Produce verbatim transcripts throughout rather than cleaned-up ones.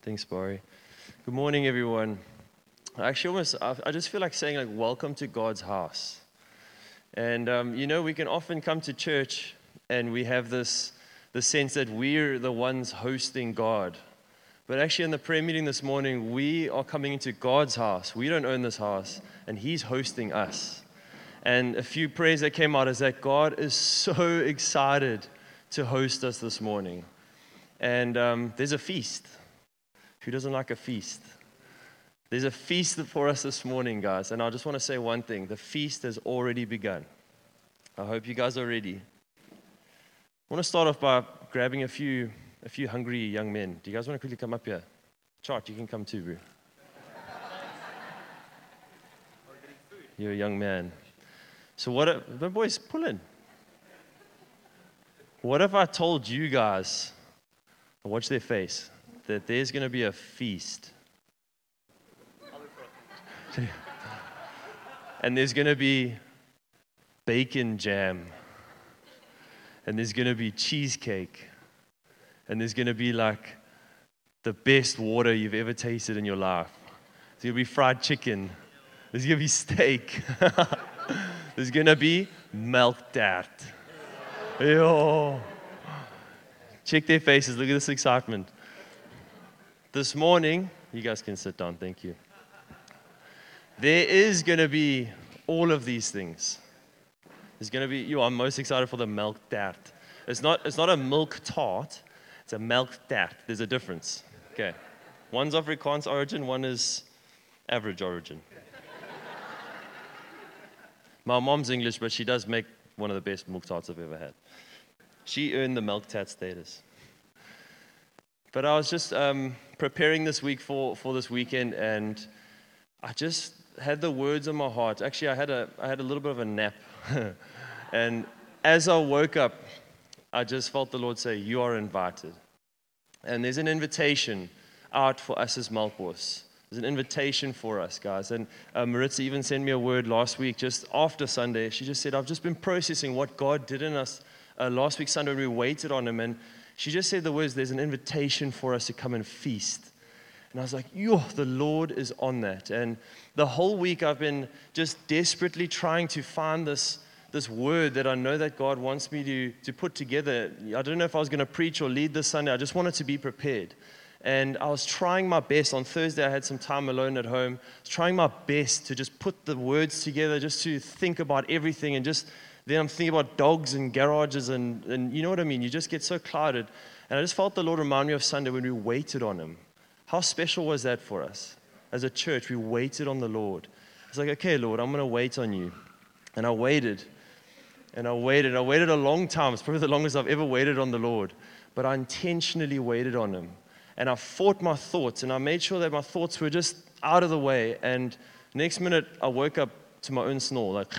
Thanks, Barry. Good morning, everyone. I actually almost, I I just feel like saying, like, welcome to God's house. And, um, you know, we can often come to church and we have this, the sense that we're the ones hosting God. But actually, in the prayer meeting this morning, we are coming into God's house. We don't own this house, and He's hosting us. And a few prayers that came out is that God is so excited to host us this morning. And um, there's a feast. Who doesn't like a feast? There's a feast for us this morning, guys. And I just want to say one thing. The feast has already begun. I hope you guys are ready. I want to start off by grabbing a few a few hungry young men. Do you guys want to quickly come up here? Chart, you can come too, bro. You're a young man. So what if, the boys, pull in. What if I told you guys, watch their face, that there's going to be a feast? And there's going to be bacon jam. And there's going to be cheesecake. And there's going to be like the best water you've ever tasted in your life. There's going to be fried chicken. There's going to be steak. There's going to be milk tart. Yo. Check their faces. Look at this excitement. This morning, you guys can sit down. Thank you. There is going to be all of these things. There's going to be, you. I'm most excited for the milk tart. It's not, it's not a milk tart. It's a milk tart. There's a difference. Okay. One's Afrikaans origin, one is average origin. My mom's English, but she does make one of the best milk tarts I've ever had. She earned the milk tart status. But I was just um, preparing this week for, for this weekend, and I just had the words in my heart. Actually, I had a I had a little bit of a nap. And as I woke up, I just felt the Lord say, you are invited. And there's an invitation out for us as Melkbos. There's an invitation for us, guys. And uh, Maritza even sent me a word last week, just after Sunday. She just said, I've just been processing what God did in us uh, last week Sunday when we waited on Him. And she just said the words, there's an invitation for us to come and feast. And I was like, yo, the Lord is on that. And the whole week I've been just desperately trying to find this, this word that I know that God wants me to, to put together. I don't know if I was going to preach or lead this Sunday. I just wanted to be prepared. And I was trying my best. On Thursday, I had some time alone at home. I was trying my best to just put the words together, just to think about everything. And just then I'm thinking about dogs and garages and, and you know what I mean? You just get so clouded. And I just felt the Lord remind me of Sunday when we waited on Him. How special was that for us? As a church, we waited on the Lord. It's like, okay, Lord, I'm going to wait on you. And I waited. And I waited. I waited a long time. It's probably the longest I've ever waited on the Lord. But I intentionally waited on Him. And I fought my thoughts. And I made sure that my thoughts were just out of the way. And next minute, I woke up to my own snore. Like,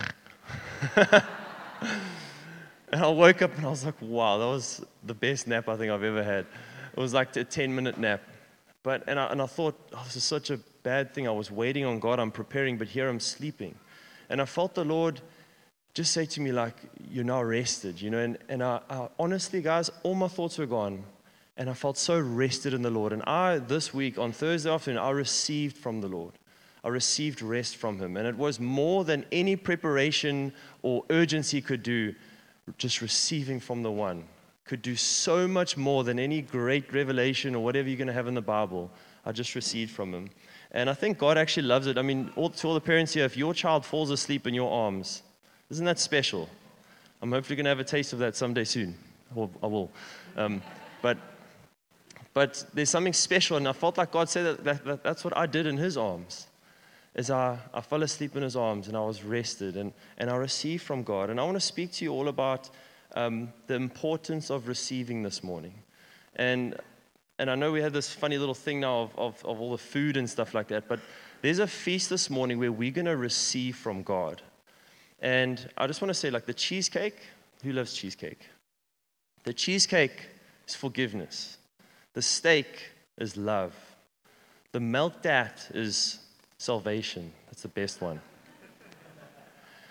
and I woke up and I was like, wow, that was the best nap I think I've ever had. It was like a ten-minute nap. But and I, and I thought, oh, this is such a bad thing. I was waiting on God. I'm preparing, but here I'm sleeping. And I felt the Lord just say to me, like, you're now rested, you know. And, and I, I, honestly, guys, all my thoughts were gone. And I felt so rested in the Lord. And I, this week, on Thursday afternoon, I received from the Lord. I received rest from Him. And it was more than any preparation or urgency could do, just receiving from the One. Could do so much more than any great revelation or whatever you're going to have in the Bible. I just received from Him. And I think God actually loves it. I mean, all, to all the parents here, if your child falls asleep in your arms, isn't that special? I'm hopefully going to have a taste of that someday soon. Or I will. Um, but... But there's something special, and I felt like God said that, that, that that's what I did in His arms. Is I, I fell asleep in His arms, and I was rested, and, and I received from God. And I want to speak to you all about um, the importance of receiving this morning. And and I know we had this funny little thing now of, of, of all the food and stuff like that, but there's a feast this morning where we're going to receive from God. And I just want to say, like, the cheesecake, who loves cheesecake? The cheesecake is forgiveness. The steak is love. The milk tart is salvation. That's the best one.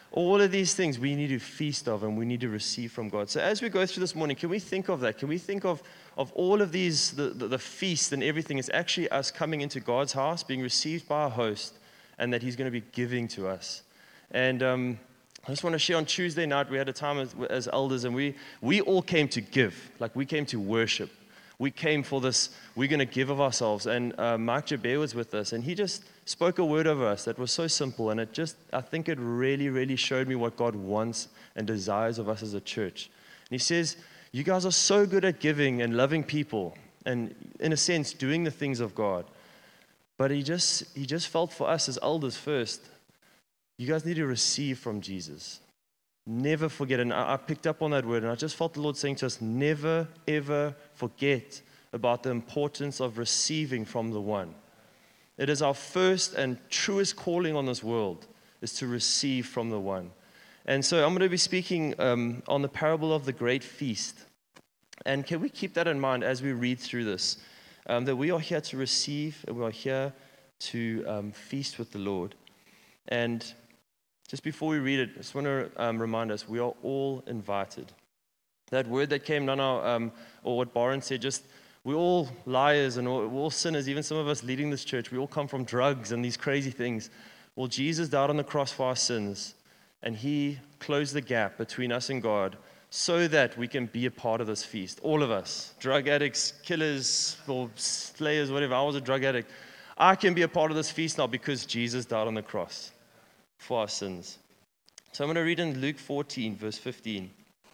All of these things we need to feast of and we need to receive from God. So as we go through this morning, can we think of that? Can we think of, of all of these, the, the, the feast and everything? It's actually us coming into God's house, being received by our host, and that he's going to be giving to us. And um, I just want to share, on Tuesday night, we had a time as, as elders, and we, we all came to give. Like, we came to worship. We came for this, we're going to give of ourselves. And uh, Mike Jabir was with us, and he just spoke a word over us that was so simple. And it just, I think it really, really showed me what God wants and desires of us as a church. And he says, you guys are so good at giving and loving people, and in a sense, doing the things of God. But he just, he just felt for us as elders first, you guys need to receive from Jesus. Never forget, and I picked up on that word, and I just felt the Lord saying to us, never, ever forget about the importance of receiving from the one. It is our first and truest calling on this world, is to receive from the one. And so I'm going to be speaking um, on the parable of the great feast. And can we keep that in mind as we read through this, um, that we are here to receive, and we are here to um, feast with the Lord. And just before we read it, I just want to um, remind us, we are all invited. That word that came down our, um, or what Byron said, just, we're all liars and we're all sinners, even some of us leading this church, we all come from drugs and these crazy things. Well, Jesus died on the cross for our sins, and he closed the gap between us and God so that we can be a part of this feast. All of us, drug addicts, killers, or slayers, whatever. I was a drug addict. I can be a part of this feast now because Jesus died on the cross for our sins. So I'm going to read in Luke fourteen, verse fifteen.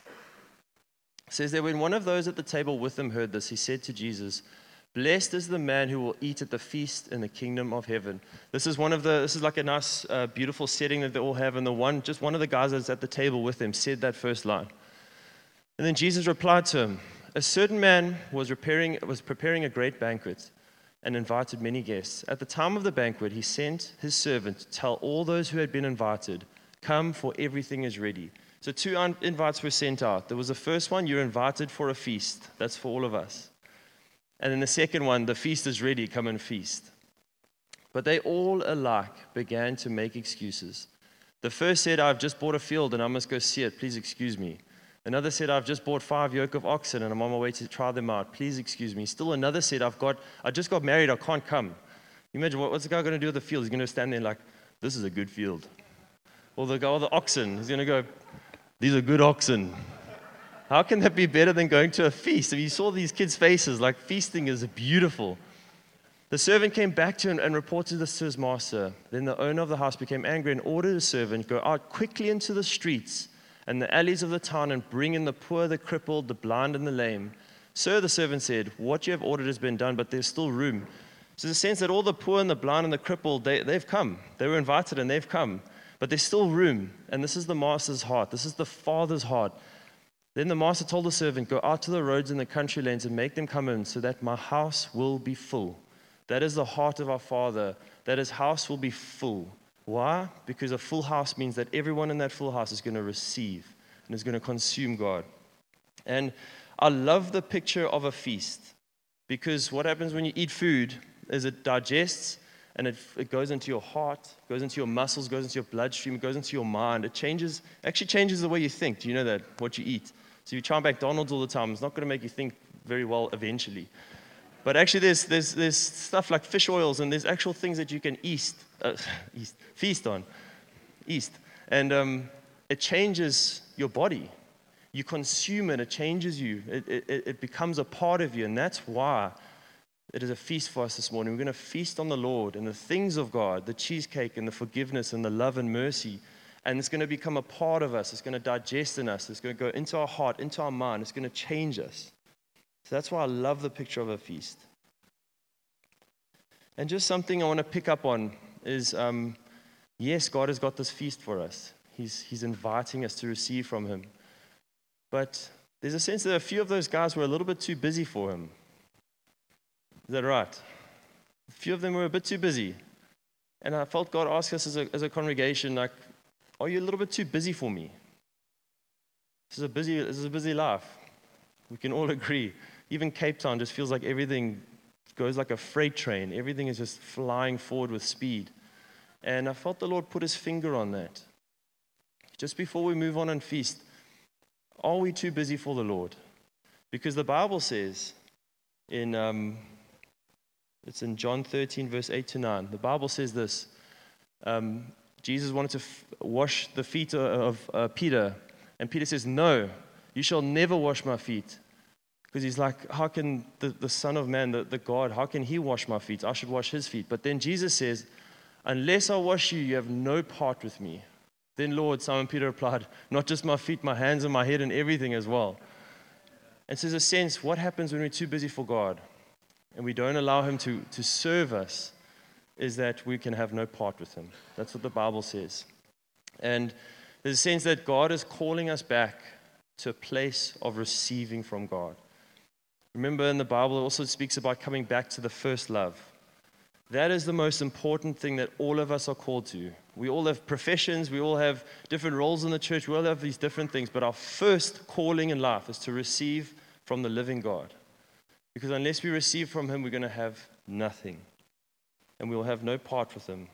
It says that when one of those at the table with him heard this, he said to Jesus, blessed is the man who will eat at the feast in the kingdom of heaven. This is one of the, this is like a nice, uh, beautiful setting that they all have. And the one, just one of the guys that's at the table with him said that first line. And then Jesus replied to him, a certain man was preparing, was preparing a great banquet and invited many guests. At the time of the banquet, he sent his servant to tell all those who had been invited, come, for everything is ready. So two invites were sent out. There was the first one, you're invited for a feast. That's for all of us. And then the second one, the feast is ready, come and feast. But they all alike began to make excuses. The first said, I've just bought a field and I must go see it. Please excuse me. Another said, I've just bought five yoke of oxen and I'm on my way to try them out. Please excuse me. Still another said, I've got, I just got married, I can't come. You imagine, what, what's the guy going to do with the field? He's going to stand there like, this is a good field. Or the guy with the oxen, he's going to go, these are good oxen. How can that be better than going to a feast? If you saw these kids' faces, like feasting is beautiful. The servant came back to him and reported this to his master. Then the owner of the house became angry and ordered his servant, go out quickly into the streets and the alleys of the town and bring in the poor, the crippled, the blind, and the lame. Sir, the servant said, what you have ordered has been done, but there's still room. So there's a sense that all the poor and the blind and the crippled, they, they've come. They were invited and they've come. But there's still room. And this is the master's heart. This is the father's heart. Then the master told the servant, go out to the roads and the country lanes and make them come in so that my house will be full. That is the heart of our Father, that his house will be full. Why? Because a full house means that everyone in that full house is going to receive and is going to consume God. And I love the picture of a feast, because what happens when you eat food is it digests and it, it goes into your heart, goes into your muscles, goes into your bloodstream, it goes into your mind. It changes, actually changes the way you think. Do you know that, what you eat? So if you try McDonald's all the time, it's not going to make you think very well eventually. But actually, there's, there's, there's stuff like fish oils, and there's actual things that you can eat, uh, eat, feast on, eat. And um, it changes your body. You consume it, it changes you. It, it, it becomes a part of you, and that's why it is a feast for us this morning. We're going to feast on the Lord and the things of God, the cheesecake and the forgiveness and the love and mercy. And it's going to become a part of us. It's going to digest in us. It's going to go into our heart, into our mind. It's going to change us. So that's why I love the picture of a feast. And just something I want to pick up on is, um, yes, God has got this feast for us. He's, he's inviting us to receive from him. But there's a sense that a few of those guys were a little bit too busy for him. Is that right? A few of them were a bit too busy. And I felt God ask us as a, as a congregation, like, are you a little bit too busy for me? This is a busy, this is a busy life. We can all agree. Even Cape Town just feels like everything goes like a freight train. Everything is just flying forward with speed. And I felt the Lord put his finger on that. just before we move on and feast, are we too busy for the Lord? Because the Bible says in, um, it's in John thirteen, verse eight to nine, the Bible says this, um, Jesus wanted to f- wash the feet of uh, Peter, and Peter says, no, you shall never wash my feet. Because he's like, how can the, the Son of Man, the, the God, how can he wash my feet? I should wash his feet. But then Jesus says, unless I wash you, you have no part with me. Then Lord, Simon Peter replied, not just my feet, my hands and my head and everything as well. And so there's a sense, what happens when we're too busy for God and we don't allow him to, to serve us is that we can have no part with him. That's what the Bible says. And there's a sense that God is calling us back to a place of receiving from God. Remember in the Bible, it also speaks about coming back to the first love. That is the most important thing that all of us are called to. We all have professions, we all have different roles in the church, we all have these different things, but our first calling in life is to receive from the living God. Because unless we receive from him, we're going to have nothing. And we will have no part with him.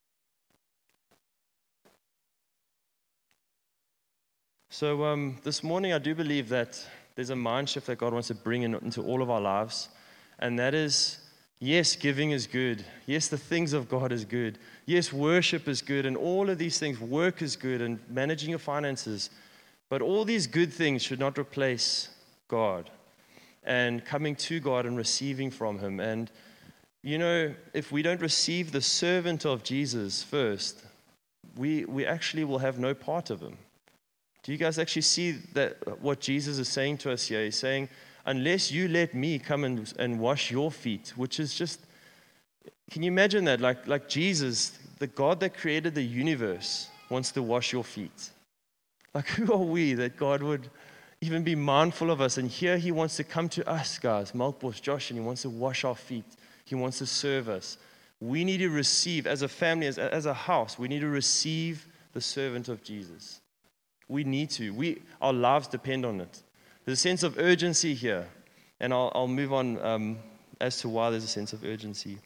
So um, this morning, I do believe that there's a mind shift that God wants to bring in, into all of our lives. And that is, yes, giving is good. Yes, the things of God is good. Yes, worship is good. And all of these things, work is good and managing your finances. But all these good things should not replace God and coming to God and receiving from him. And, you know, if we don't receive the servant of Jesus first, we, we actually will have no part of him. Do you guys actually see that what Jesus is saying to us here? He's saying, unless you let me come and, and wash your feet, which is just, can you imagine that? Like, like Jesus, the God that created the universe, wants to wash your feet. Like, who are we that God would even be mindful of us? And here he wants to come to us, guys, Melkbos, Josh, and he wants to wash our feet. He wants to serve us. We need to receive, as a family, as, as a house, we need to receive the servant of Jesus. We need to. We, our lives depend on it. There's a sense of urgency here. And I'll, I'll move on um, as to why there's a sense of urgency.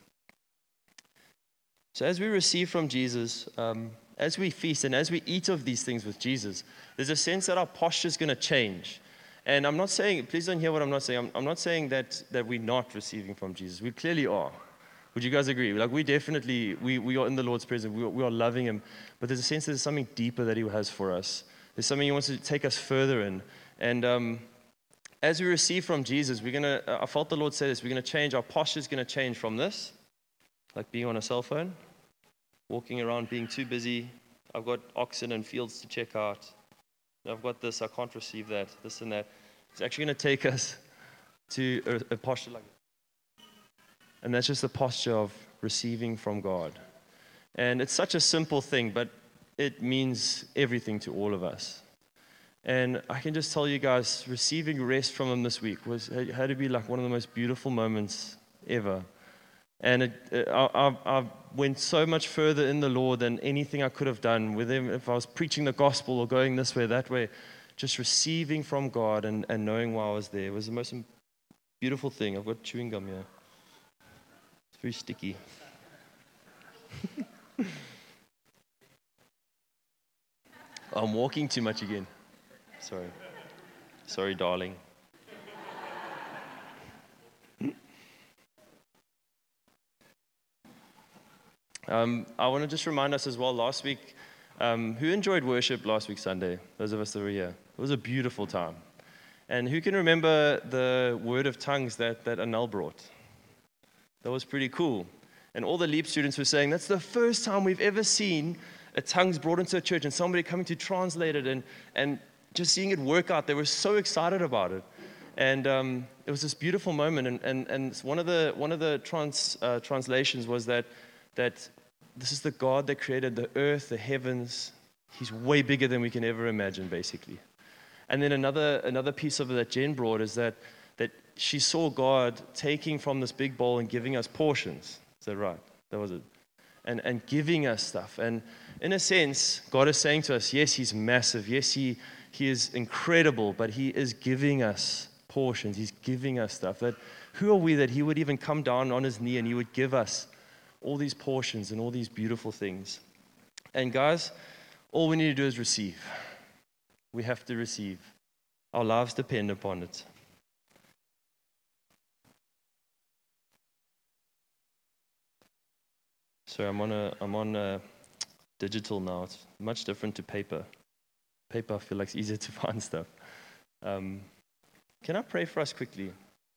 So as we receive from Jesus, um, as we feast and as we eat of these things with Jesus, there's a sense that our posture is going to change. And I'm not saying, please don't hear what I'm not saying. I'm, I'm not saying that, that we're not receiving from Jesus. We clearly are. Would you guys agree? Like, we definitely, we, we are in the Lord's presence. We are, we are loving him. But there's a sense that there's something deeper that he has for us. There's something he wants to take us further in. And um, as we receive from Jesus, we're going to, I felt the Lord say this, we're going to change, our posture is going to change from this, like being on a cell phone, walking around, being too busy. I've got oxen and fields to check out. I've got this, I can't receive that, this and that. It's actually going to take us to a, a posture like that. And that's just the posture of receiving from God. And it's such a simple thing, but it means everything to all of us. And I can just tell you guys, receiving rest from him this week was had to be like one of the most beautiful moments ever. And it, it, I, I, I went so much further in the Lord than anything I could have done with him if I was preaching the gospel or going this way, that way. Just receiving from God and, and knowing why I was there was the most beautiful thing. I've got chewing gum here. It's very sticky. I'm walking too much again. Sorry. Sorry, darling. Um, I want to just remind us as well, last week, um, who enjoyed worship last week Sunday? Those of us that were here. It was a beautiful time. And who can remember the word of tongues that, that Anel brought? That was pretty cool. And all the LEAP students were saying, that's the first time we've ever seen a tongues brought into a church and somebody coming to translate it and, and just seeing it work out. They were so excited about it. And um, it was this beautiful moment. And, and, and one of the, one of the trans, uh, translations was that, that this is the God that created the earth, the heavens. He's way bigger than we can ever imagine, basically. And then another, another piece of it that Jen brought is that, that she saw God taking from this big bowl and giving us portions. Is that right? That was it. And, and giving us stuff. And in a sense, God is saying to us, yes, he's massive. Yes, he, he is incredible, but he is giving us portions. He's giving us stuff. That who are we that he would even come down on his knee and he would give us all these portions and all these beautiful things? And guys, All we need to do is receive. We have to receive. Our lives depend upon it. So I'm on a, I'm on a digital now. It's much different to paper. Paper, I feel like it's easier to find stuff. Um, can I pray for us quickly?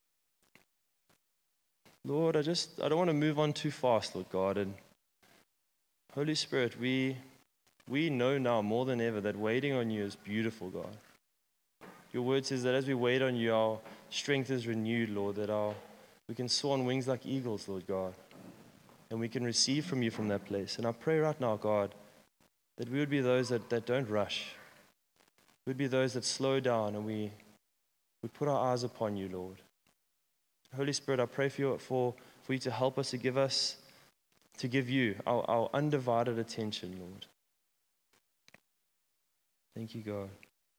Lord, I just, I don't want to move on too fast, Lord God. And Holy Spirit, we, we know now more than ever that waiting on you is beautiful, God. Your word says that as we wait on you, our strength is renewed, Lord, that our, we can soar on wings like eagles, Lord God. And we can receive from you from that place. And I pray right now, God, that we would be those that, that don't rush. We'd be those that slow down and we, we put our eyes upon you, Lord. Holy Spirit, I pray for you, for, for you to help us, to give us, to give you our, our undivided attention, Lord. Thank you, God.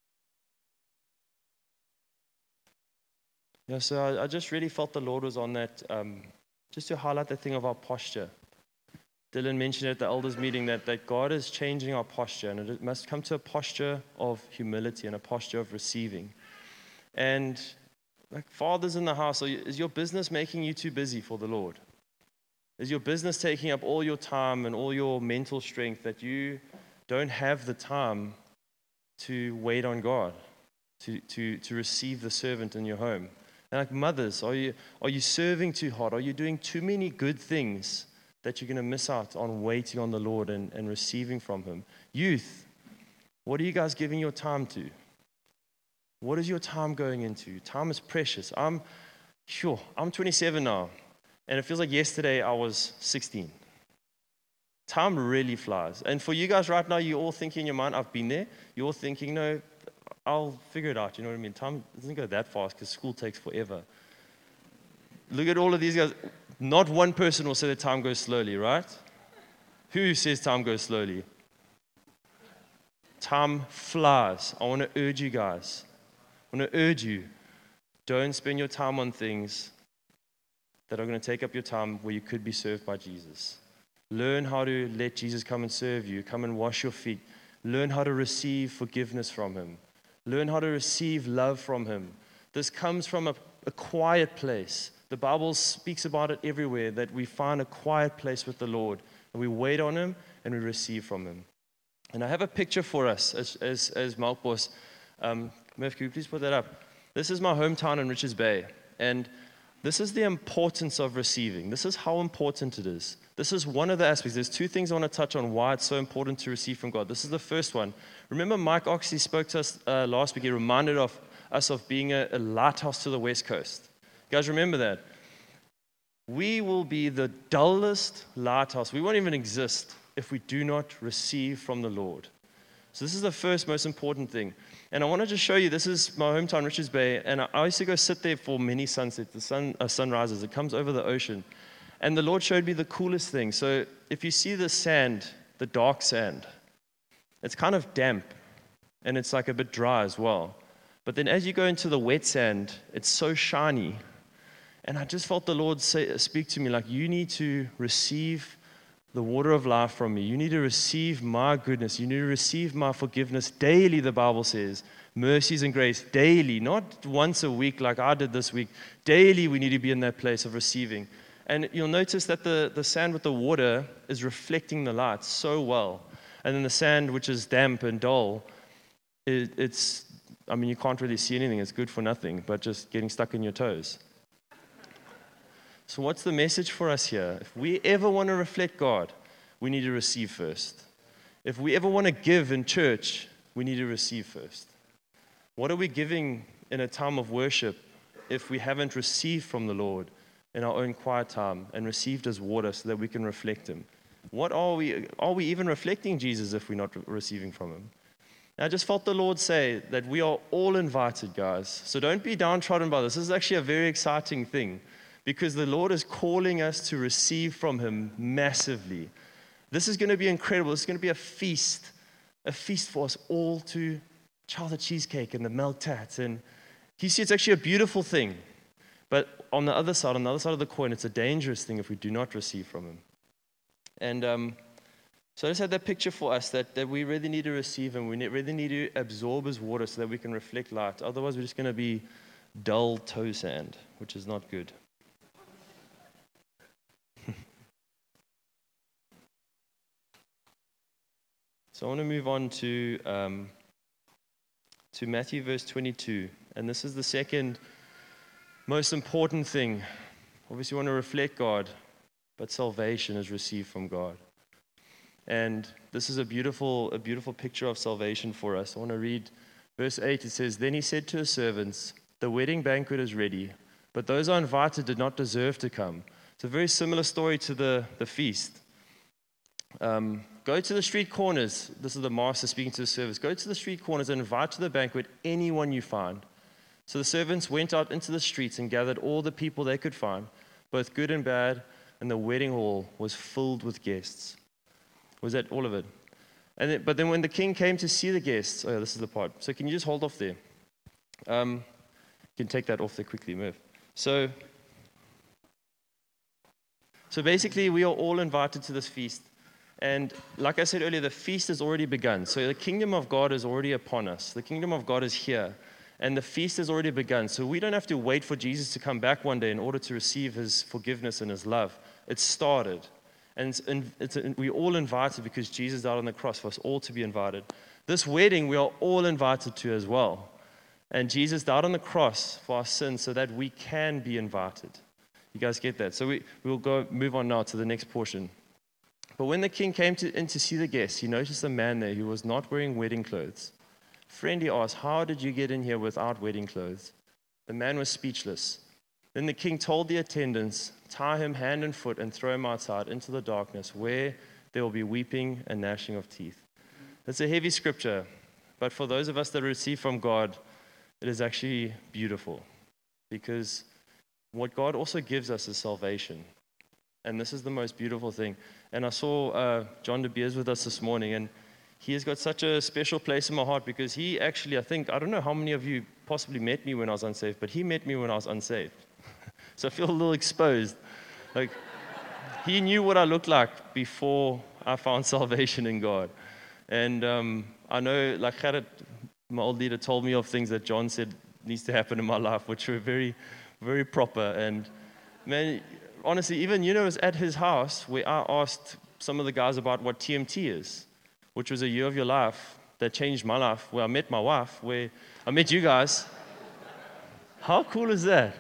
Yeah, so I, I just really felt the Lord was on that, um, just to highlight the thing of our posture. Dylan mentioned at the elders meeting that, that God is changing our posture, and it must come to a posture of humility and a posture of receiving. And like fathers in the house, are you, is your business making you too busy for the Lord? Is your business taking up all your time and all your mental strength that you don't have the time to wait on God, to, to, to receive the servant in your home? And like mothers, are you, are you serving too hard? Are you doing too many good things that you're going to miss out on waiting on the Lord and, and receiving from Him? Youth, what are you guys giving your time to? What is your time going into? Time is precious. I'm sure, I'm twenty-seven now, and it feels like yesterday I was sixteen. Time really flies. And for you guys right now, you're all thinking in your mind, I've been there. You're all thinking, no, I'll figure it out. You know what I mean? Time doesn't go that fast because school takes forever. Look at all of these guys. Not one person will say that time goes slowly, right? Who says time goes slowly? Time flies. I want to urge you guys. I want to urge you. Don't spend your time on things that are going to take up your time where you could be served by Jesus. Learn how to let Jesus come and serve you. Come and wash your feet. Learn how to receive forgiveness from Him. Learn how to receive love from Him. This comes from a, a quiet place. The Bible speaks about it everywhere, that we find a quiet place with the Lord, and we wait on Him, and we receive from Him. And I have a picture for us as, as, as Melkbos. Um, Murph, can you please put that up? This is my hometown in Richards Bay, and this is the importance of receiving. This is how important it is. This is one of the aspects. There's two things I want to touch on why it's so important to receive from God. This is the first one. Remember Mike Oxley spoke to us uh, last week. He reminded of us of being a, a lighthouse to the West Coast. You guys remember that? We will be the dullest lighthouse. We won't even exist if we do not receive from the Lord. So this is the first most important thing. And I want to just show you, this is my hometown, Richards Bay, and I used to go sit there for many sunsets, the sun, uh, sunrises. It comes over the ocean. And the Lord showed me the coolest thing. So if you see the sand, the dark sand, it's kind of damp, and it's like a bit dry as well. But then as you go into the wet sand, it's so shiny. And I just felt the Lord say, speak to me like, you need to receive the water of life from me. You need to receive my goodness. You need to receive my forgiveness daily, the Bible says. Mercies and grace daily, not once a week like I did this week. Daily we need to be in that place of receiving. And you'll notice that the, the sand with the water is reflecting the light so well. And then the sand, which is damp and dull, it, it's, I mean, you can't really see anything. It's good for nothing, but just getting stuck in your toes. So what's the message for us here? If we ever want to reflect God, we need to receive first. If we ever want to give in church, we need to receive first. What are we giving in a time of worship if we haven't received from the Lord in our own quiet time and received His water so that we can reflect Him? What are we, are we even reflecting Jesus if we're not receiving from Him? And I just felt the Lord say that we are all invited, guys. So don't be downtrodden by this. This is actually a very exciting thing, because the Lord is calling us to receive from Him massively. This is going to be incredible. This is going to be a feast, a feast for us all to chow the cheesecake and the milk tats. And you see, it's actually a beautiful thing. But on the other side, on the other side of the coin, it's a dangerous thing if we do not receive from Him. And um, So I just had that picture for us that, that we really need to receive Him. We ne- really need to absorb His water so that we can reflect light. Otherwise, we're just going to be dull toe sand, which is not good. So I want to move on to um, to Matthew verse twenty-two. And this is the second most important thing. Obviously, we want to reflect God, but salvation is received from God. And this is a beautiful, a beautiful picture of salvation for us. I want to read verse eight. It says, "Then he said to his servants, 'The wedding banquet is ready, but those I invited did not deserve to come.'" It's a very similar story to the, the feast. Um, go to the street corners. This is the master speaking to the servants. Go to the street corners and invite to the banquet anyone you find. So the servants went out into the streets and gathered all the people they could find, both good and bad, and the wedding hall was filled with guests. Was that all of it? And then, but then when the king came to see the guests, oh, yeah, this is the part. So can you just hold off there? Um, you can take that off there quickly, move. So, so basically, we are all invited to this feast. And like I said earlier, the feast has already begun. So the kingdom of God is already upon us. The kingdom of God is here. And the feast has already begun. So we don't have to wait for Jesus to come back one day in order to receive His forgiveness and His love. It's started. And, it's, it's, it's, we're all invited because Jesus died on the cross for us all to be invited. This wedding, we are all invited to as well. And Jesus died on the cross for our sins so that we can be invited. You guys get that? So we we'll go move on now to the next portion. But when the king came to, in to see the guests, he noticed a man there who was not wearing wedding clothes. "Friend," he asked, "how did you get in here without wedding clothes?" The man was speechless. Then the king told the attendants, "Tie him hand and foot and throw him outside into the darkness, where there will be weeping and gnashing of teeth." It's a heavy scripture, but for those of us that receive from God, it is actually beautiful, because what God also gives us is salvation. And this is the most beautiful thing. And I saw uh, John De Beers with us this morning, and he has got such a special place in my heart because he actually, I think, I don't know how many of you possibly met me when I was unsaved, but he met me when I was unsaved. So I feel a little exposed. Like, he knew what I looked like before I found salvation in God. And um, I know, like Gerrit, my old leader, told me of things that John said needs to happen in my life, which were very, very proper. And man, honestly, even, you know, it was at his house where I asked some of the guys about what T M T is, which was a year of your life that changed my life, where I met my wife, where I met you guys. How cool is that?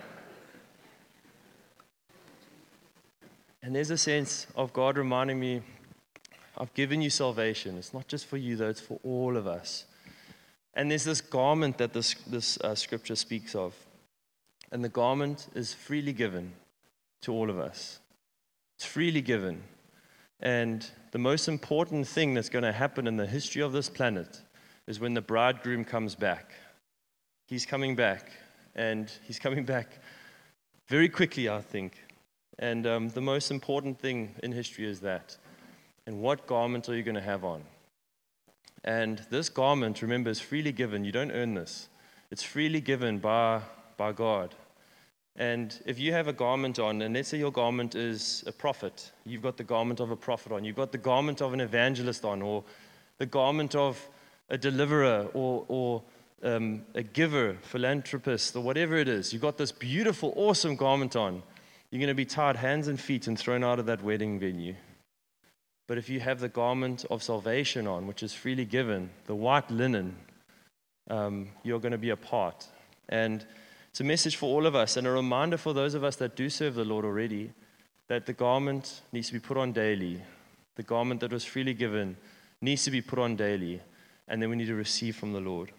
And there's a sense of God reminding me, I've given you salvation. It's not just for you, though, it's for all of us. And there's this garment that this, this uh, scripture speaks of. And the garment is freely given to all of us. It's freely given. And the most important thing that's going to happen in the history of this planet is when the bridegroom comes back. He's coming back. And he's coming back very quickly, I think. And um, the most important thing in history is that. And what garment are you going to have on? And this garment, remember, is freely given. You don't earn this. It's freely given by, by God. And if you have a garment on, and let's say your garment is a prophet, you've got the garment of a prophet on, you've got the garment of an evangelist on, or the garment of a deliverer, or, or um, a giver, philanthropist, or whatever it is, you've got this beautiful, awesome garment on, you're going to be tied hands and feet and thrown out of that wedding venue. But if you have the garment of salvation on, which is freely given, the white linen, um, you're going to be a part. And it's a message for all of us, and a reminder for those of us that do serve the Lord already, that the garment needs to be put on daily. The garment that was freely given needs to be put on daily, and then we need to receive from the Lord.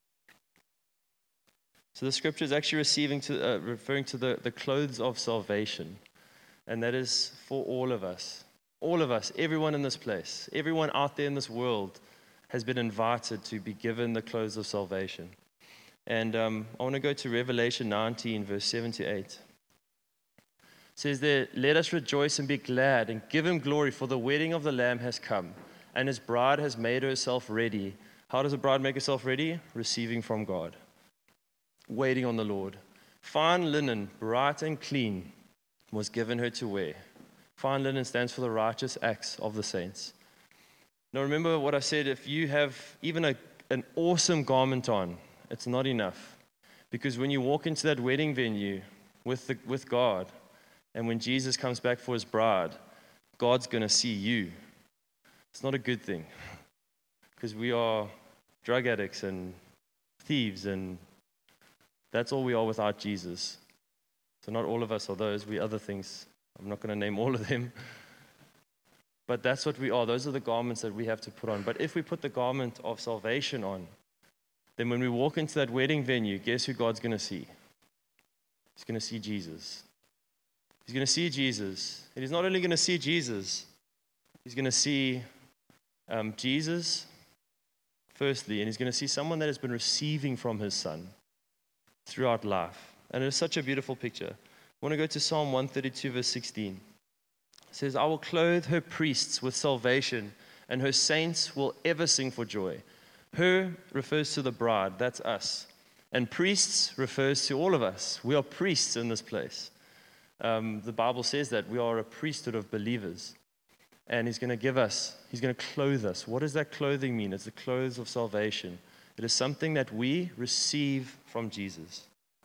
So the scripture is actually receiving to, uh, referring to the, the clothes of salvation, and that is for all of us. All of us, everyone in this place, everyone out there in this world has been invited to be given the clothes of salvation. And um, I want to go to Revelation nineteen, verse seven to eight. It says there, "Let us rejoice and be glad and give Him glory, for the wedding of the Lamb has come, and His bride has made herself ready." How does a bride make herself ready? Receiving from God. Waiting on the Lord. Fine linen, bright and clean, was given her to wear. Fine linen stands for the righteous acts of the saints. Now remember what I said, if you have even a, an awesome garment on, it's not enough. Because when you walk into that wedding venue with, the, with God, and when Jesus comes back for his bride, God's going to see you. It's not a good thing. Because we are drug addicts and thieves, and that's all we are without Jesus. So not all of us are those, we other things. I'm not going to name all of them. But that's what we are. Those are the garments that we have to put on. But if we put the garment of salvation on, then when we walk into that wedding venue, guess who God's going to see? He's going to see Jesus. He's going to see Jesus. And he's not only going to see Jesus, he's going to see um, Jesus, firstly, and he's going to see someone that has been receiving from his son throughout life. And it's such a beautiful picture. I want to go to Psalm one thirty-two, verse sixteen. It says, I will clothe her priests with salvation, and her saints will ever sing for joy. Her refers to the bride, that's us. And priests refers to all of us. We are priests in this place. Um, the Bible says that we are a priesthood of believers. And he's going to give us, he's going to clothe us. What does that clothing mean? It's the clothes of salvation. It is something that we receive from Jesus.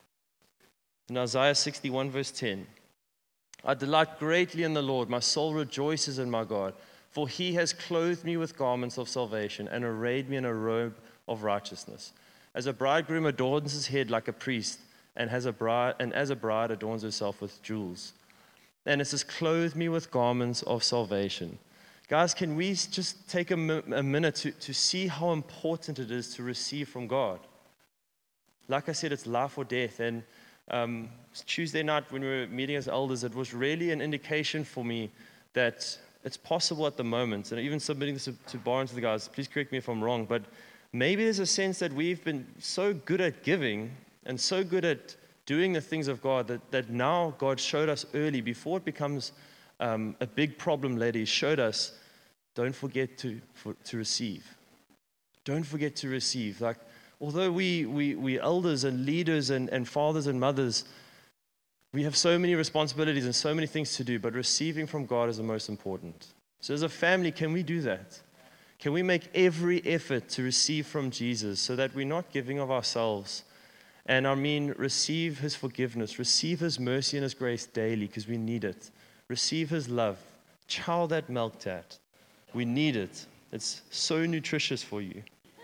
In Isaiah sixty-one, verse ten, I delight greatly in the Lord. My soul rejoices in my God. For he has clothed me with garments of salvation and arrayed me in a robe of righteousness. As a bridegroom adorns his head like a priest, and, has a bride, and as a bride adorns herself with jewels. And it says, clothe me with garments of salvation. Guys, can we just take a, mi- a minute to, to see how important it is to receive from God? Like I said, it's life or death. And um, Tuesday night when we were meeting as elders, it was really an indication for me that it's possible at the moment, and even submitting this to, to Bar and to the guys, please correct me if I'm wrong, but maybe there's a sense that we've been so good at giving and so good at doing the things of God that, that now God showed us early, before it becomes um, a big problem later, he showed us, don't forget to, for, to receive. Don't forget to receive. Like, although we, we, we elders and leaders and, and fathers and mothers, we have so many responsibilities and so many things to do, but receiving from God is the most important. So as a family, can we do that? Can we make every effort to receive from Jesus so that we're not giving of ourselves? And I mean, receive his forgiveness, receive his mercy and his grace daily, because we need it. Receive his love. Chow that milk tat. We need it. It's so nutritious for you.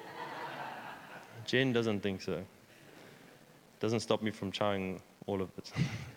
Jen doesn't think so. Doesn't stop me from chowing all of it.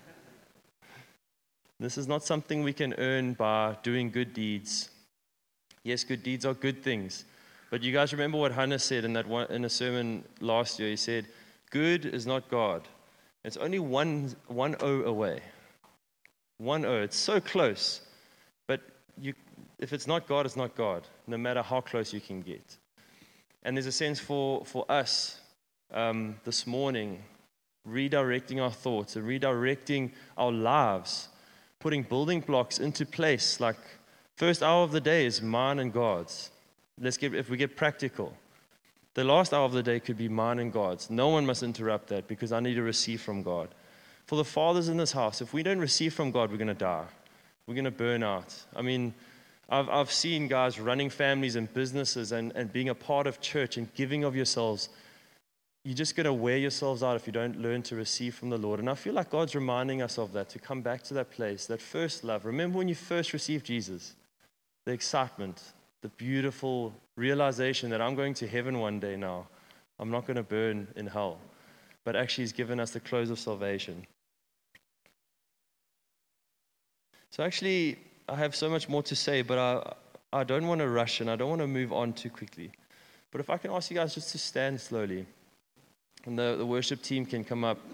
This is not something we can earn by doing good deeds. Yes, good deeds are good things. But you guys remember what Hannah said in that one, in a sermon last year. He said, good is not God. It's only one, one O away. One O. It's so close. But you, if it's not God, it's not God, no matter how close you can get. And there's a sense for, for us um, this morning, redirecting our thoughts and redirecting our lives, putting building blocks into place. Like, first hour of the day is mine and God's. Let's get, if we get practical, the last hour of the day could be mine and God's. No one must interrupt that, because I need to receive from God. For the fathers in this house, if we don't receive from God, we're going to die. We're going to burn out. I mean, I've, I've seen guys running families and businesses and, and being a part of church and giving of yourselves. You're just going to wear yourselves out if you don't learn to receive from the Lord. And I feel like God's reminding us of that, to come back to that place, that first love. Remember when you first received Jesus? The excitement, the beautiful realization that I'm going to heaven one day now. I'm not going to burn in hell. But actually, he's given us the clothes of salvation. So actually, I have so much more to say, but I, I don't want to rush and I don't want to move on too quickly. But if I can ask you guys just to stand slowly. And the, the worship team can come up.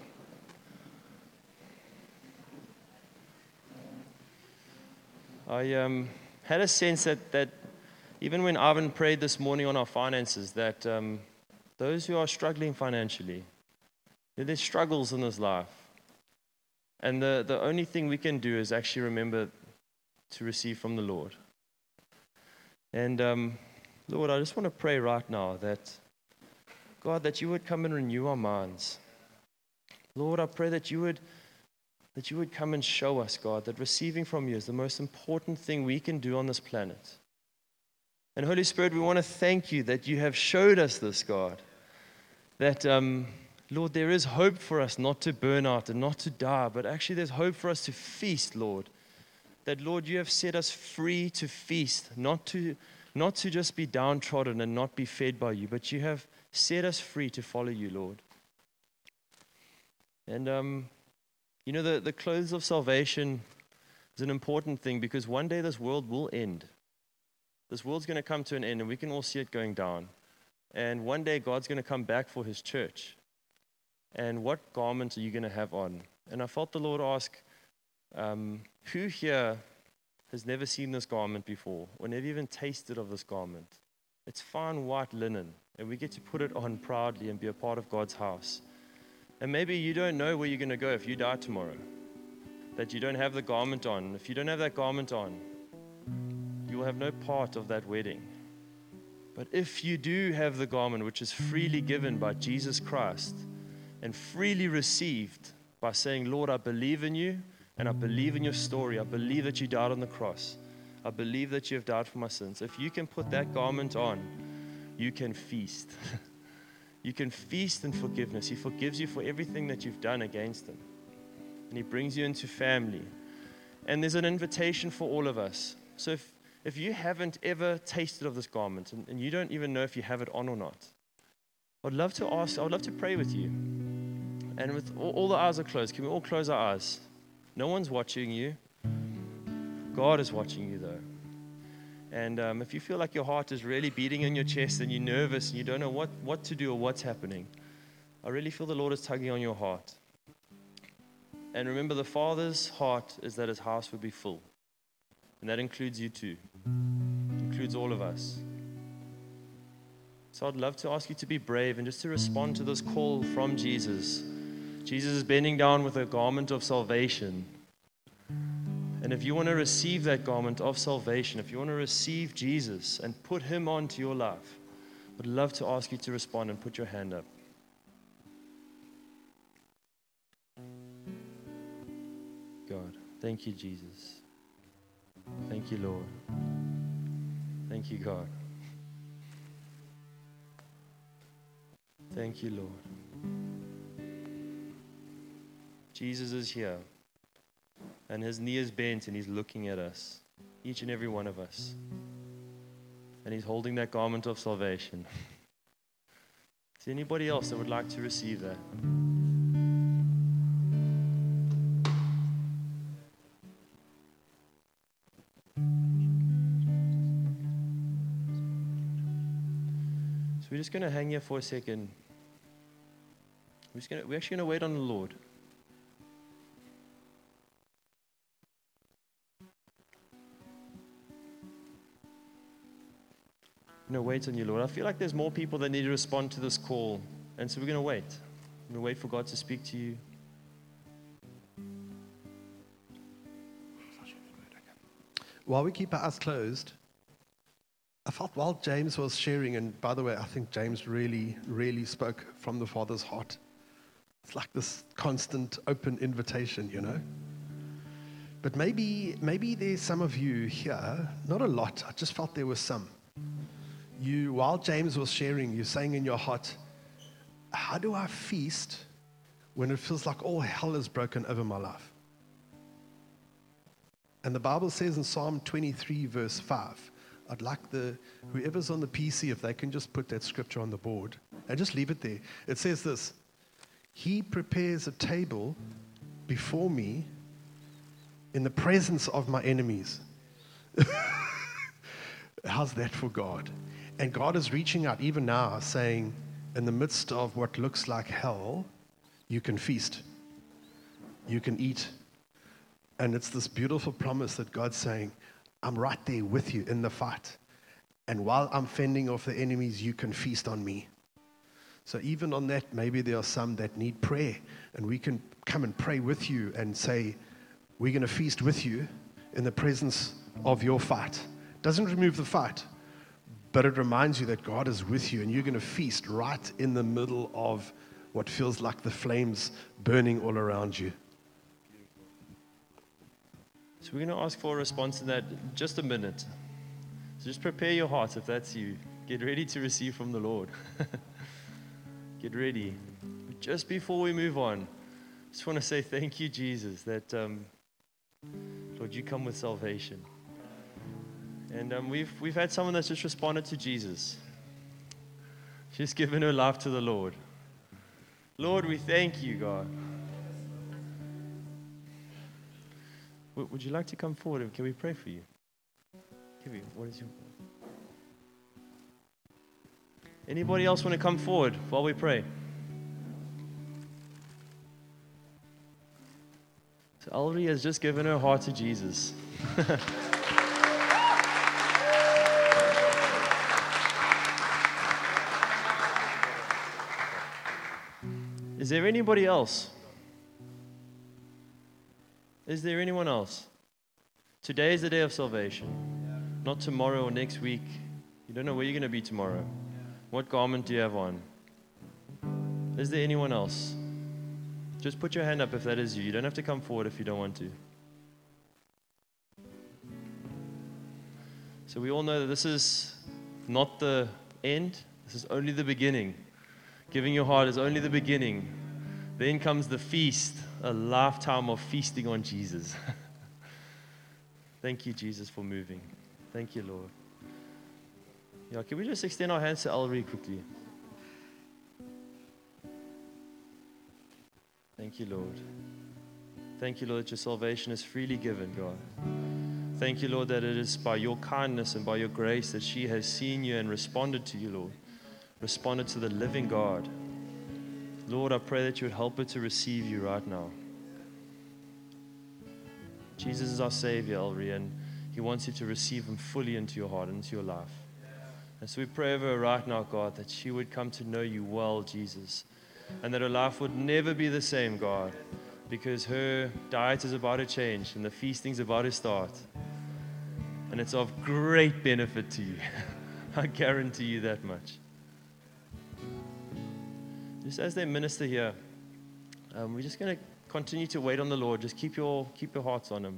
I um, had a sense that, that even when Ivan prayed this morning on our finances, that um, those who are struggling financially, there's struggles in this life. And the, the only thing we can do is actually remember to receive from the Lord. And um, Lord, I just want to pray right now that, God, that you would come and renew our minds. Lord, I pray that you would that you would come and show us, God, that receiving from you is the most important thing we can do on this planet. And Holy Spirit, we want to thank you that you have showed us this, God. That, um, Lord, there is hope for us not to burn out and not to die, but actually there's hope for us to feast, Lord. That, Lord, you have set us free to feast, not to, not to just be downtrodden and not be fed by you, but you have set us free to follow you, Lord. And, um, you know, the, the clothes of salvation is an important thing because one day this world will end. This world's going to come to an end, and we can all see it going down. And one day, God's going to come back for his church. And what garment are you going to have on? And I felt the Lord ask, um, who here has never seen this garment before, or never even tasted of this garment? It's fine white linen, and we get to put it on proudly and be a part of God's house. And maybe you don't know where you're going to go if you die tomorrow, that you don't have the garment on. If you don't have that garment on, you will have no part of that wedding. But if you do have the garment, which is freely given by Jesus Christ and freely received by saying, Lord, I believe in you and I believe in your story. I believe that you died on the cross. I believe that you have died for my sins. If you can put that garment on, you can feast. You can feast in forgiveness. He forgives you for everything that you've done against him. And he brings you into family. And there's an invitation for all of us. So if If you haven't ever tasted of this garment and, and you don't even know if you have it on or not, I'd love to ask, I would love to pray with you. And with all, all the eyes are closed, can we all close our eyes? No one's watching you. God is watching you though. And um, if you feel like your heart is really beating in your chest and you're nervous and you don't know what, what to do or what's happening, I really feel the Lord is tugging on your heart. And remember, the Father's heart is that his house would be full. And that includes you too. Includes all of us. So I'd love to ask you to be brave and just to respond to this call from Jesus. Jesus is bending down with a garment of salvation. And if you want to receive that garment of salvation, if you want to receive Jesus and put him onto your life, I'd love to ask you to respond and put your hand up. God, thank you, Jesus. Thank you, Lord. Thank you, God. Thank you, Lord. Jesus is here, and his knee is bent, and he's looking at us, each and every one of us. And he's holding that garment of salvation. Is there anybody else that would like to receive that? We're just going to hang here for a second. We're, just gonna, we're actually going to wait on the Lord. We're going to wait on you, Lord. I feel like there's more people that need to respond to this call. And so we're going to wait. We're going to wait for God to speak to you. While we keep our eyes closed, I felt while James was sharing, and by the way, I think James really, really spoke from the Father's heart. It's like this constant open invitation, you know. But maybe, maybe there's some of you here, not a lot, I just felt there was some. You, while James was sharing, you're saying in your heart, how do I feast when it feels like all hell is broken over my life? And the Bible says in Psalm twenty-three, verse five, I'd like the whoever's on the P C, if they can just put that scripture on the board and just leave it there. It says this: He prepares a table before me in the presence of my enemies. How's that for God? And God is reaching out even now, saying, in the midst of what looks like hell, you can feast, you can eat. And it's this beautiful promise that God's saying, I'm right there with you in the fight. And while I'm fending off the enemies, you can feast on me. So even on that, maybe there are some that need prayer. And we can come and pray with you and say, we're going to feast with you in the presence of your fight. Doesn't remove the fight, but it reminds you that God is with you and you're going to feast right in the middle of what feels like the flames burning all around you. So we're going to ask for a response to that in just a minute. So just prepare your hearts if that's you. Get ready to receive from the Lord. Get ready. But just before we move on, I just want to say thank you, Jesus, that, um, Lord, you come with salvation. And um, we've, we've had someone that's just responded to Jesus. She's given her life to the Lord. Lord, we thank you, God. W- would you like to come forward and can we pray for you? Give you, what is your... Anybody else want to come forward while we pray? So Elrie has just given her heart to Jesus. Is there anybody else? Is there anyone else? Today is the day of salvation. Not tomorrow or next week. You don't know where you're going to be tomorrow. What garment do you have on? Is there anyone else? Just put your hand up if that is you. You don't have to come forward if you don't want to. So we all know that this is not the end. This is only the beginning. Giving your heart is only the beginning. Then comes the feast, a lifetime of feasting on Jesus. Thank you, Jesus, for moving. Thank you, Lord. Yeah, can we just extend our hands to Elrie quickly? Thank you, Lord. Thank you, Lord, that your salvation is freely given, God. Thank you, Lord, that it is by your kindness and by your grace that she has seen you and responded to you, Lord. Responded to the living God. Lord, I pray that you would help her to receive you right now. Jesus is our Savior, Elrie, and he wants you to receive him fully into your heart, into your life. And so we pray over her right now, God, that she would come to know you well, Jesus, and that her life would never be the same, God, because her diet is about to change and the feasting is about to start. And it's of great benefit to you. I guarantee you that much. Just as they minister here, um, we're just going to continue to wait on the Lord. Just keep your keep your hearts on him.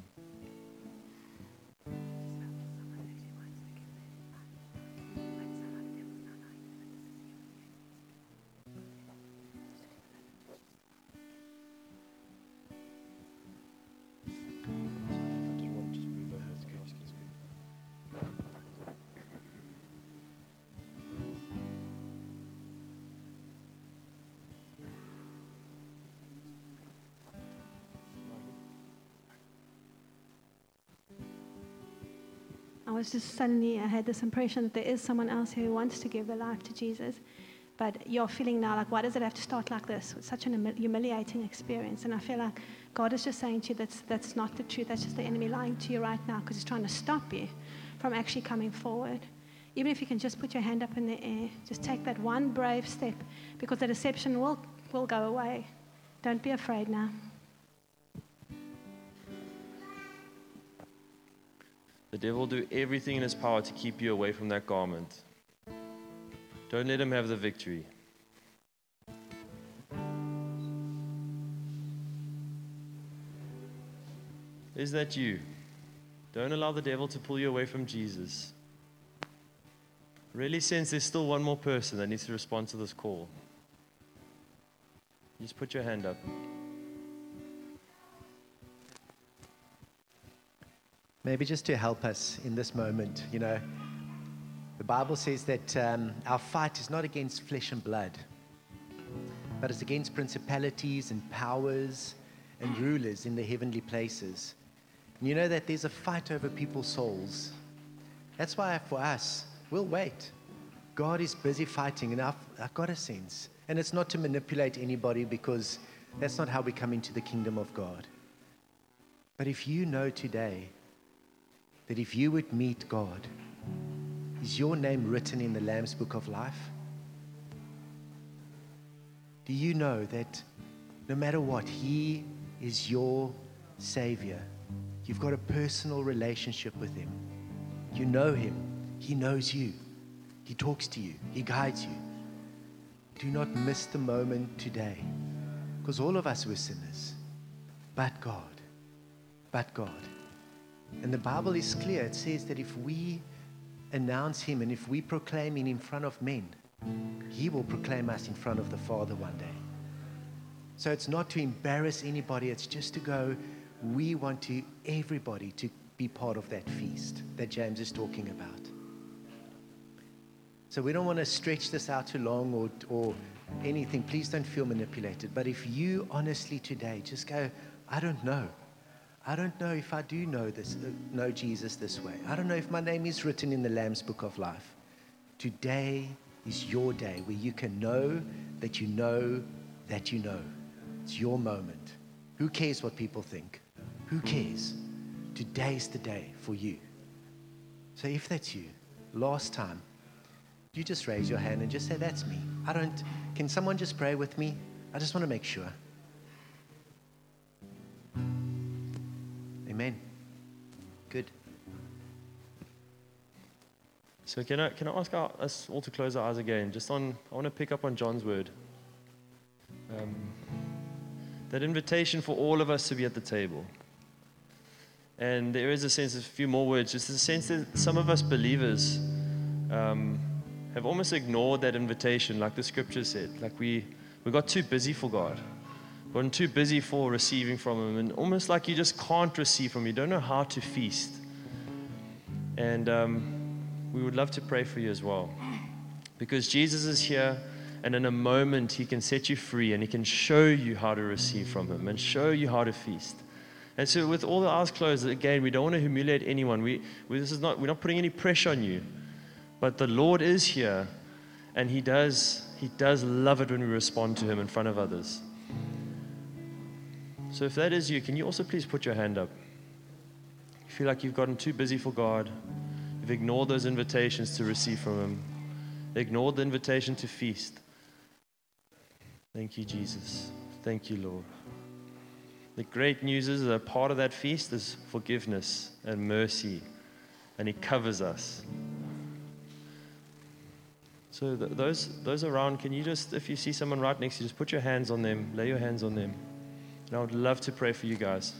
I was just suddenly, I had this impression that there is someone else who wants to give their life to Jesus, but you're feeling now like, why does it have to start like this? It's such an humiliating experience, and I feel like God is just saying to you that's, that's not the truth. That's just the enemy lying to you right now because he's trying to stop you from actually coming forward. Even if you can just put your hand up in the air, just take that one brave step, because the deception will, will go away. Don't be afraid now. The devil will do everything in his power to keep you away from that garment. Don't let him have the victory. Is that you? Don't allow the devil to pull you away from Jesus. Really sense there's still one more person that needs to respond to this call. Just put your hand up. Maybe just to help us in this moment, you know, the Bible says that um, our fight is not against flesh and blood, but it's against principalities and powers and rulers in the heavenly places. And you know that there's a fight over people's souls. That's why for us, we'll wait. God is busy fighting, and I've, I've got a sense. And it's not to manipulate anybody, because that's not how we come into the kingdom of God. But if you know today that if you would meet God, is your name written in the Lamb's Book of Life? Do you know that no matter what, He is your Savior? You've got a personal relationship with Him. You know Him. He knows you. He talks to you. He guides you. Do not miss the moment today, because all of us were sinners, but God, but God. And the Bible is clear. It says that if we announce him, and if we proclaim him in front of men, he will proclaim us in front of the Father one day. So it's not to embarrass anybody, it's just to go, we want to everybody to be part of that feast that James is talking about. So we don't want to stretch this out too long or, or anything. Please don't feel manipulated. But if you honestly today just go, I don't know. I don't know if I do know this, uh, know Jesus this way. I don't know if my name is written in the Lamb's Book of Life. Today is your day where you can know that you know that you know. It's your moment. Who cares what people think? Who cares? Today's the day for you. So if that's you, last time, you just raise your hand and just say, that's me. I don't, can someone just pray with me? I just want to make sure. Amen. Good. So can I, can I ask our, us all to close our eyes again? Just on, I want to pick up on John's word. Um, that invitation for all of us to be at the table. And there is a sense, a few more words, just a sense that some of us believers um, have almost ignored that invitation, like the scripture said. Like we, we got too busy for God. Gotten too busy for receiving from Him, and almost like you just can't receive from Him. You don't know how to feast. And um, we would love to pray for you as well, because Jesus is here, and in a moment He can set you free, and He can show you how to receive from Him and show you how to feast. And so, with all the eyes closed, again, we don't want to humiliate anyone. We, we this is not we're not putting any pressure on you, but the Lord is here, and He does He does love it when we respond to Him in front of others. So if that is you, can you also please put your hand up? You feel like you've gotten too busy for God. You've ignored those invitations to receive from Him. Ignored the invitation to feast. Thank you, Jesus. Thank you, Lord. The great news is that part of that feast is forgiveness and mercy, and He covers us. So th- those those around, can you just, if you see someone right next to you, just put your hands on them, lay your hands on them. And I would love to pray for you guys.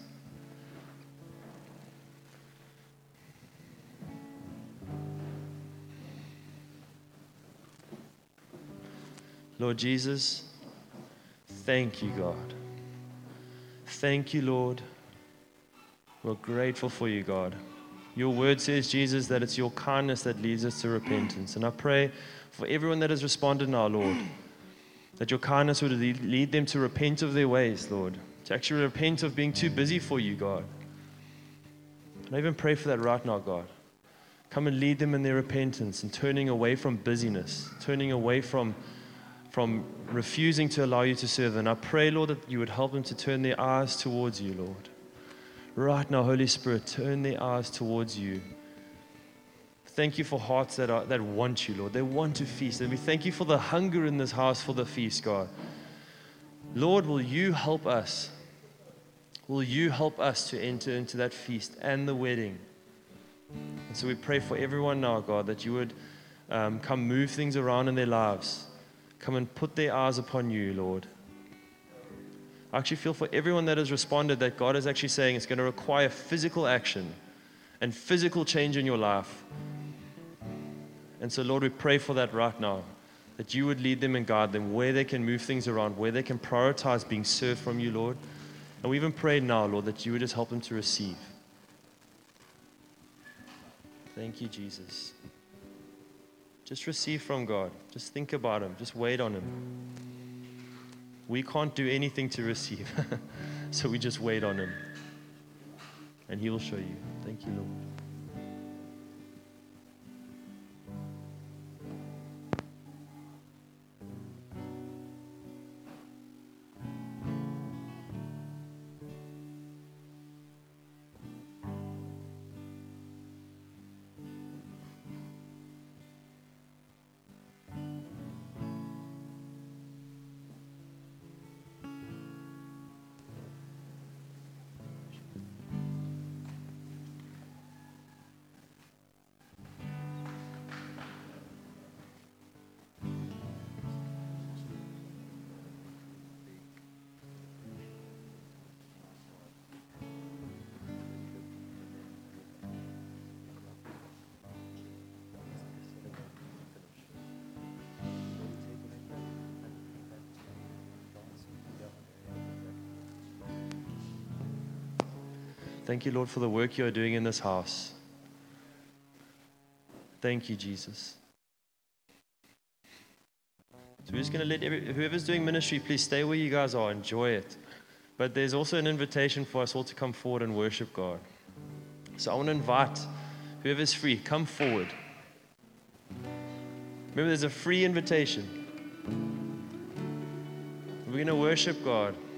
Lord Jesus, thank you, God. Thank you, Lord. We're grateful for you, God. Your word says, Jesus, that it's your kindness that leads us to repentance. And I pray for everyone that has responded now, Lord, that your kindness would lead them to repent of their ways, Lord. To actually repent of being too busy for you, God. And I even pray for that right now, God. Come and lead them in their repentance and turning away from busyness, turning away from, from refusing to allow you to serve them. And I pray, Lord, that you would help them to turn their eyes towards you, Lord. Right now, Holy Spirit, turn their eyes towards you. Thank you for hearts that, are, that want you, Lord. They want to feast. And we thank you for the hunger in this house for the feast, God. Lord, will you help us? Will you help us to enter into that feast and the wedding? And so we pray for everyone now, God, that you would um, come move things around in their lives. Come and put their eyes upon you, Lord. I actually feel for everyone that has responded that God is actually saying it's going to require physical action and physical change in your life. And so, Lord, we pray for that right now, that you would lead them and guide them where they can move things around, where they can prioritize being served from you, Lord. And we even pray now, Lord, that you would just help them to receive. Thank you, Jesus. Just receive from God. Just think about Him. Just wait on Him. We can't do anything to receive, so we just wait on Him. And He will show you. Thank you, Lord. Thank you, Lord, for the work you are doing in this house. Thank you, Jesus. So we're just going to let every, whoever's doing ministry, please stay where you guys are. Enjoy it. But there's also an invitation for us all to come forward and worship God. So I want to invite whoever's free, come forward. Remember, there's a free invitation. We're going to worship God.